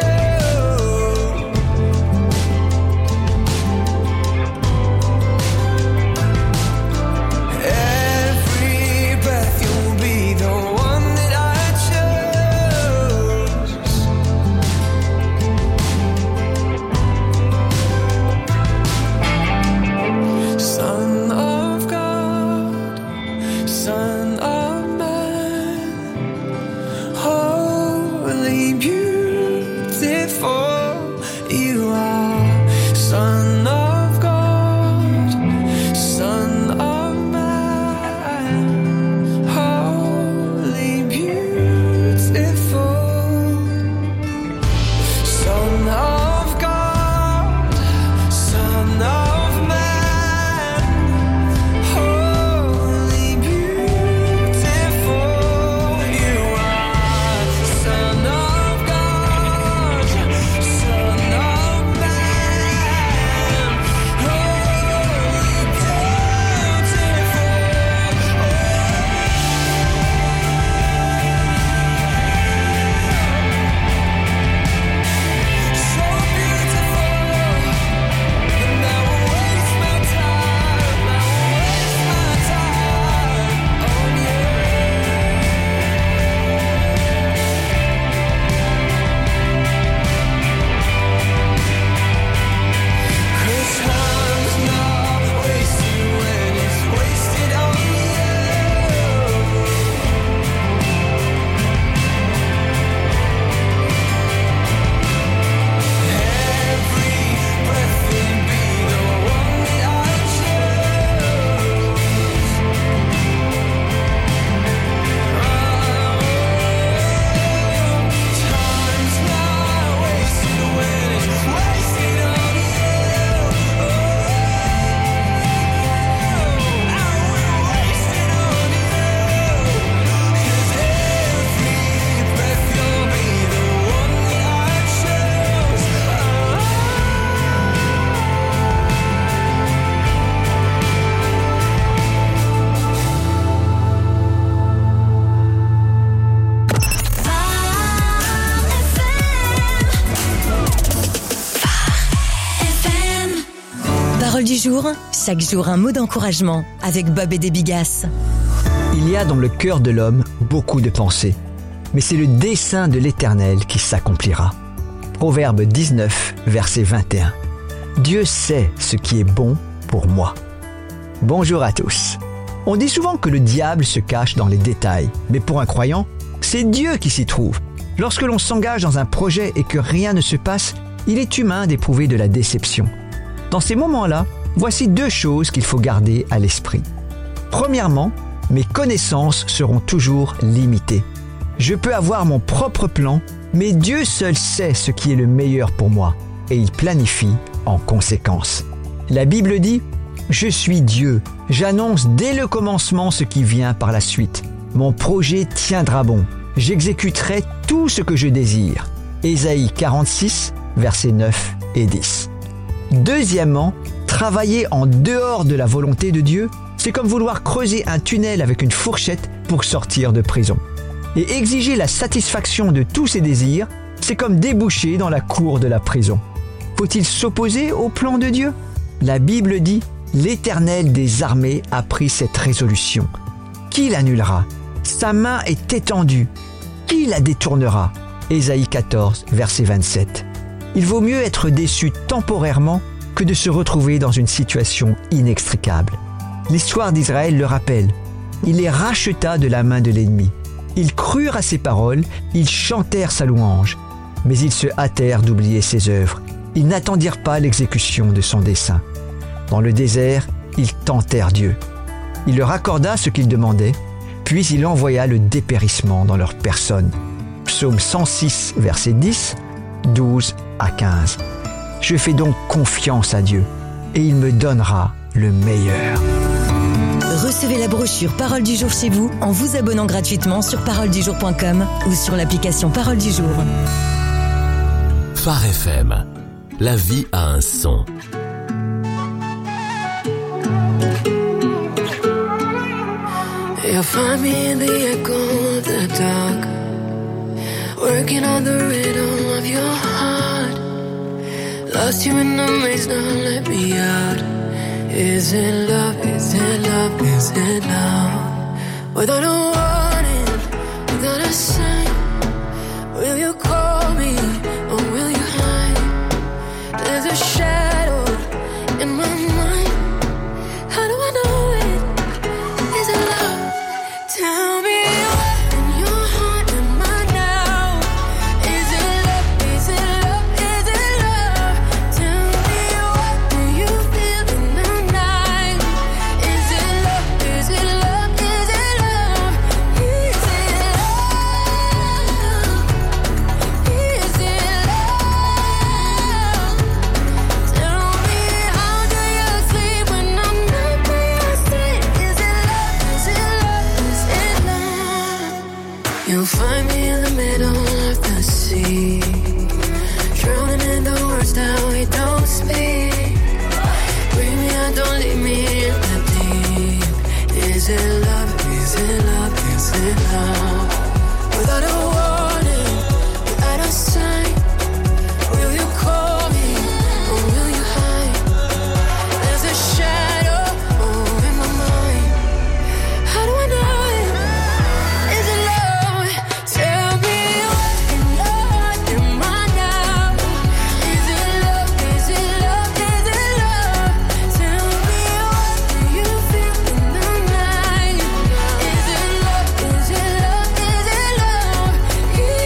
Every breath you'll be the one that I chose. Son of God, Son of Man, holy, beautiful you are. Son of God, Son of Man, holy, beautiful. Son of God, Son of Man, holy, beautiful you are. Son of God, Son of Man, holy, beautiful. So beautiful, and I will waste my time, I will waste my time on you. 'Cause time's not wasted when it's wasted on you. Every breath will be the one that I chose. Time's not wasted when it's wasted on you. I will waste it on you. 'Cause every breath you'll be the one that I chose. Parole du jour, chaque jour un mot d'encouragement avec Bob et des Bigas. Il y a dans le cœur de l'homme beaucoup de pensées, mais c'est le dessein de l'Éternel qui s'accomplira. Proverbe 19, verset 21. Dieu sait ce qui est bon pour moi. Bonjour à tous. On dit souvent que le diable se cache dans les détails, mais pour un croyant, c'est Dieu qui s'y trouve. Lorsque l'on s'engage dans un projet et que rien ne se passe, il est humain d'éprouver de la déception. Dans ces moments-là, voici 2 choses qu'il faut garder à l'esprit. Premièrement, mes connaissances seront toujours limitées. Je peux avoir mon propre plan, mais Dieu seul sait ce qui est le meilleur pour moi et il planifie en conséquence. La Bible dit « Je suis Dieu, j'annonce dès le commencement ce qui vient par la suite. Mon projet tiendra bon, j'exécuterai tout ce que je désire. » Ésaïe 46, versets 9 et 10. Deuxièmement, travailler en dehors de la volonté de Dieu, c'est comme vouloir creuser un tunnel avec une fourchette pour sortir de prison. Et exiger la satisfaction de tous ses désirs, c'est comme déboucher dans la cour de la prison. Faut-il s'opposer au plan de Dieu ? La Bible dit « L'Éternel des armées a pris cette résolution. Qui l'annulera ? Sa main est étendue. Qui la détournera ?» Ésaïe 14, verset 27. Il vaut mieux être déçu temporairement que de se retrouver dans une situation inextricable. L'histoire d'Israël le rappelle. Il les racheta de la main de l'ennemi. Ils crurent à ses paroles, ils chantèrent sa louange. Mais ils se hâtèrent d'oublier ses œuvres. Ils n'attendirent pas l'exécution de son dessein. Dans le désert, ils tentèrent Dieu. Il leur accorda ce qu'ils demandaient, puis il envoya le dépérissement dans leur personne. Psaume 106, versets 10, 12 à 15. Je fais donc confiance à Dieu, et il me donnera le meilleur. Recevez la brochure Parole du jour chez vous en vous abonnant gratuitement sur paroledujour.com ou sur l'application Parole du jour. Phare FM. La vie a un son. You'll find me in the echo of the dark, working on the rhythm of your heart. Lost you in the maze, now let me out. Is it love, is it love, is it love? Without a warning, without a sign, will you call me or will you hide? There's a shadow in my mind. How do I know it? Is it love? Tell me what in your heart am I now? Is it love? Is it love? Is it love? Tell me what do you feel in the night? Is it love? Is it love? Is it love? Is it love? Is it love? Tell me how do you sleep when I'm not by your side? Is it love? Is it love? Is it love? You'll find me in the middle of the sea, drowning in the words that we don't speak. Bring me out, don't leave me in the deep. Is it love? Is it love? Is it love? Without a warning, without a sign, will you call me or will you hide? There's a shadow in my mind. How do I know it? Is it love? Tell me what in your heart am I now? Is it love? Is it love? Is it love? Tell me what do you feel in the night? Is it love? Is it love? Is it love? Is it love? Is it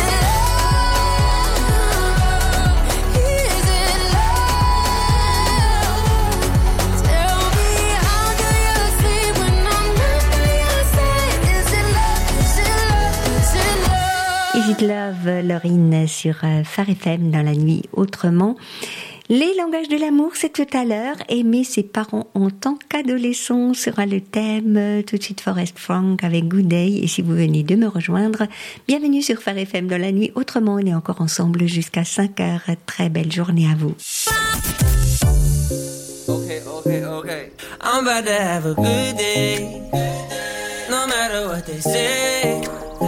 love? Tell me how do you sleep when I'm not by your side? Is it love? Is it love? Is it love? Is it love, Laurine sur Phare FM dans la nuit autrement. Les langages de l'amour, c'est tout à l'heure. Aimer ses parents en tant qu'adolescent sera le thème. Tout de suite, Forest Frank avec Good Day. Et si vous venez de me rejoindre, bienvenue sur Phare FM dans la nuit autrement. On est encore ensemble jusqu'à 5h. Très belle journée à vous. Okay. I'm about to have a good day. No matter what they say.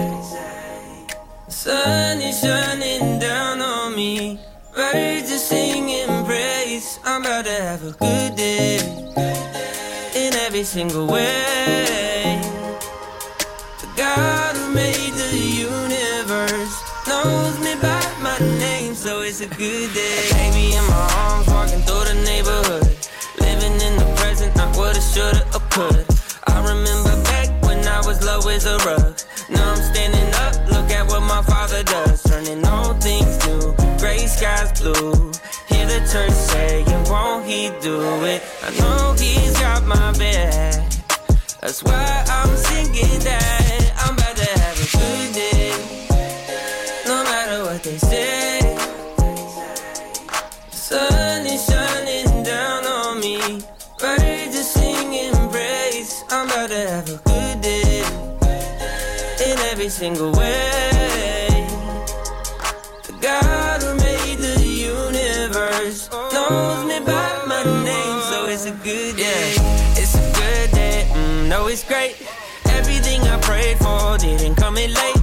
Sun is shining down on me. Birds are singing praise. I'm about to have a good day. In every single way. The God who made the universe knows me by my name, so it's a good day. Baby in my arms, walking through the neighborhood. Living in the present, not what I shoulda or coulda. I remember back when I was low as a rug. Now I'm standing up, look at what my father does. Turning all things new, gray skies blue. Hear the church saying, won't he do it? I know he's got my back. That's why I'm singing that. I'm about to have a good day. No matter what they say. Sun is shining down on me. Birds are singing praise. I'm about to have a good day. In every single way. The God who made the universe knows me by my name, so it's a good day. It's a good day, no it's great. Everything I prayed for didn't come in late.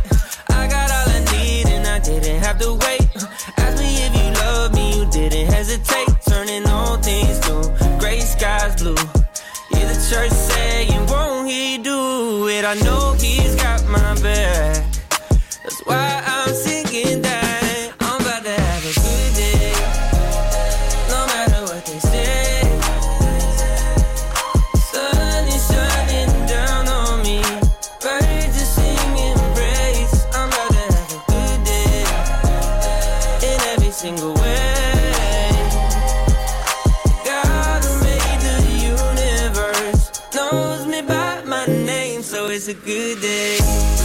she's got my back. That's why I'm singing that I'm about to have a good day, no matter what they say. Sun is shining down on me, birds are singing praise. I'm about to have a good day in every single way. God who made the universe knows me by my name, so it's a good day.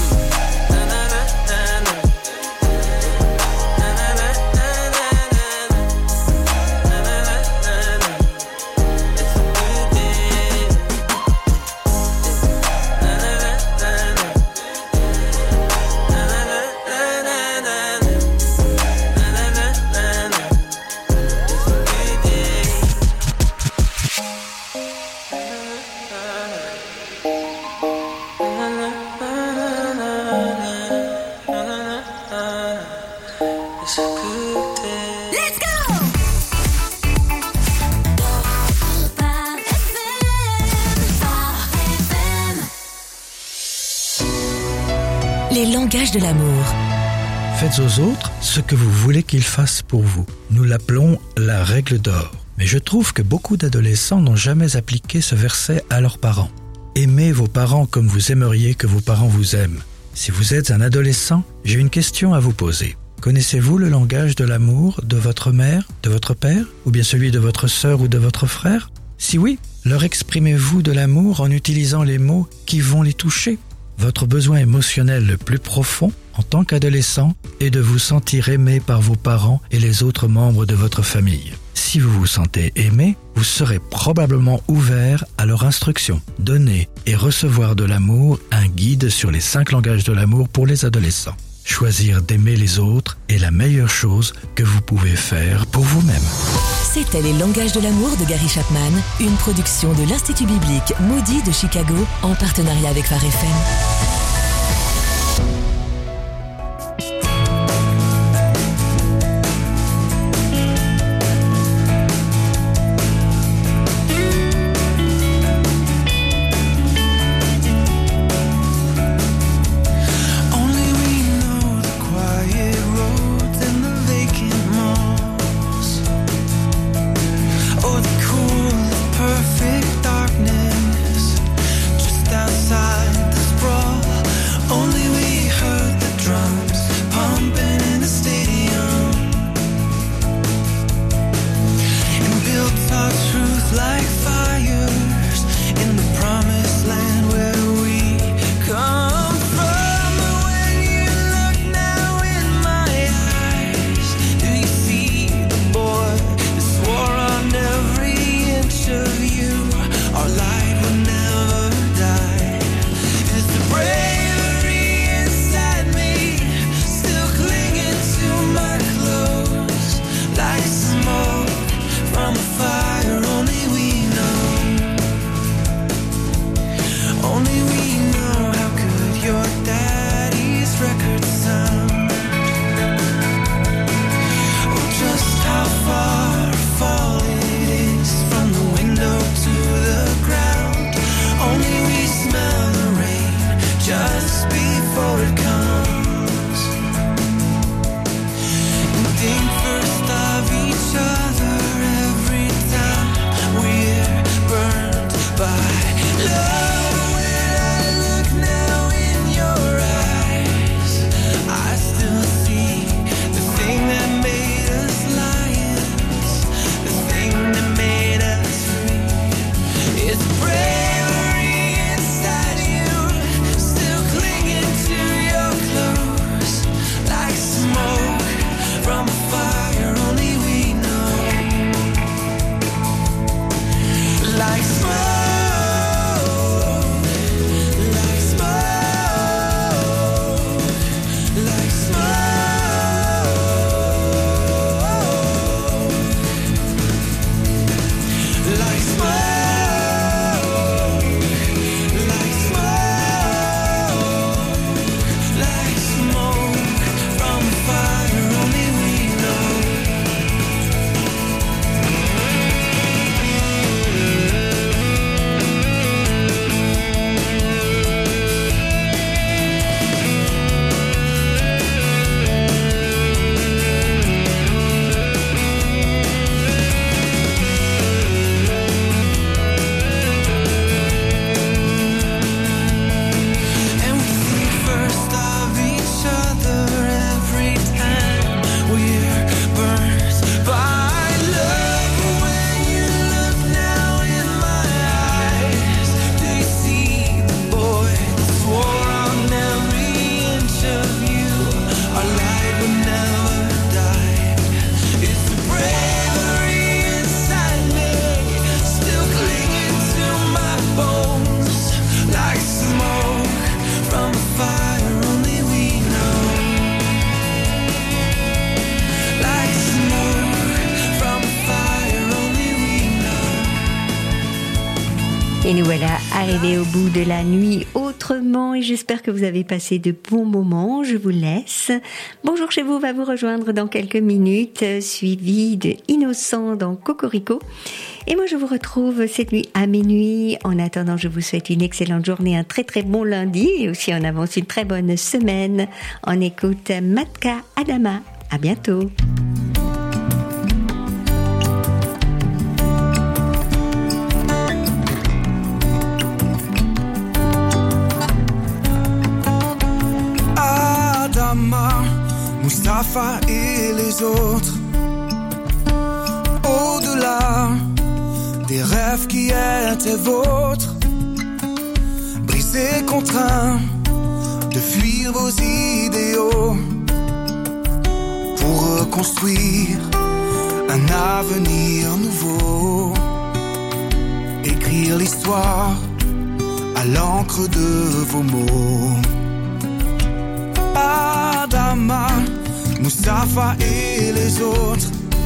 Les langages de l'amour. Faites aux autres ce que vous voulez qu'ils fassent pour vous. Nous l'appelons la règle d'or. Mais je trouve que beaucoup d'adolescents n'ont jamais appliqué ce verset à leurs parents. Aimez vos parents comme vous aimeriez que vos parents vous aiment. Si vous êtes un adolescent, j'ai une question à vous poser. Connaissez-vous le langage de l'amour de votre mère, de votre père, ou bien celui de votre sœur ou de votre frère? Si oui, leur exprimez-vous de l'amour en utilisant les mots qui vont les toucher? Votre besoin émotionnel le plus profond, en tant qu'adolescent, est de vous sentir aimé par vos parents et les autres membres de votre famille. Si vous vous sentez aimé, vous serez probablement ouvert à leur instruction. Donner et recevoir de l'amour, un guide sur les 5 langages de l'amour pour les adolescents. Choisir d'aimer les autres est la meilleure chose que vous pouvez faire pour vous-même. C'était Les langages de l'amour de Gary Chapman, une production de l'Institut biblique Moody de Chicago en partenariat avec Phare FM. Perfect darkness just outside the sprawl Et nous voilà arrivés au bout de la nuit autrement et j'espère que vous avez passé de bons moments. Je vous laisse. Bonjour chez vous va vous rejoindre dans quelques minutes, suivi de Innocent dans Cocorico. Et moi je vous retrouve cette nuit à minuit. En attendant, je vous souhaite une excellente journée, un très très bon lundi et aussi en avance une très bonne semaine. On écoute Matka Adama. À bientôt. Mustapha et les autres, au-delà des rêves qui étaient vôtres, brisés, contraints de fuir vos idéaux pour reconstruire un avenir nouveau, écrire l'histoire à l'encre de vos mots. Adama, Mustapha et les autres,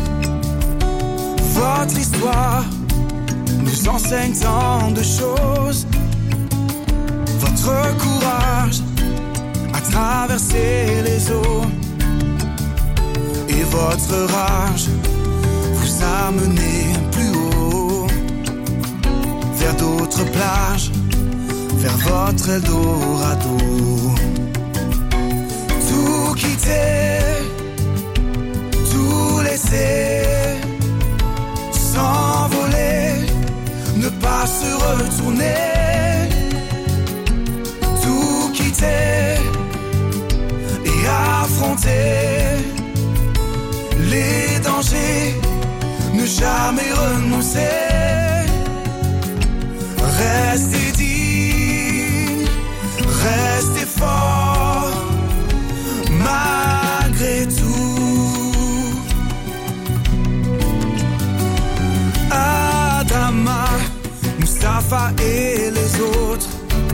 votre histoire nous enseigne tant de choses. Votre courage à traverser les eaux et votre rage vous a mené plus haut, vers d'autres plages, vers votre Eldorado. Tout quitter, tout laisser, s'envoler, ne pas se retourner. Tout quitter et affronter les dangers, ne jamais renoncer. Restez digne, restez fort, malgré tout. Adama, Mustapha et les autres,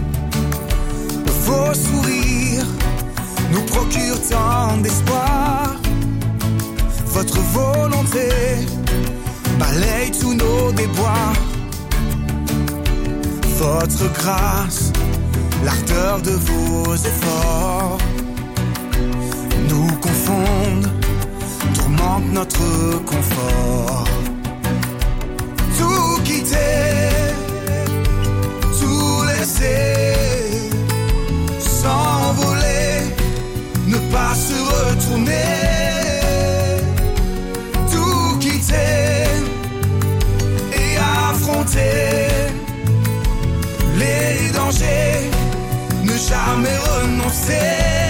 vos sourires nous procurent tant d'espoir. Votre volonté balaye tous nos déboires. Votre grâce, l'ardeur de vos efforts nous confondent, tourmentent notre confort. Tout quitter, tout laisser, s'envoler, ne pas se retourner. Tout quitter et affronter les dangers, ne jamais renoncer.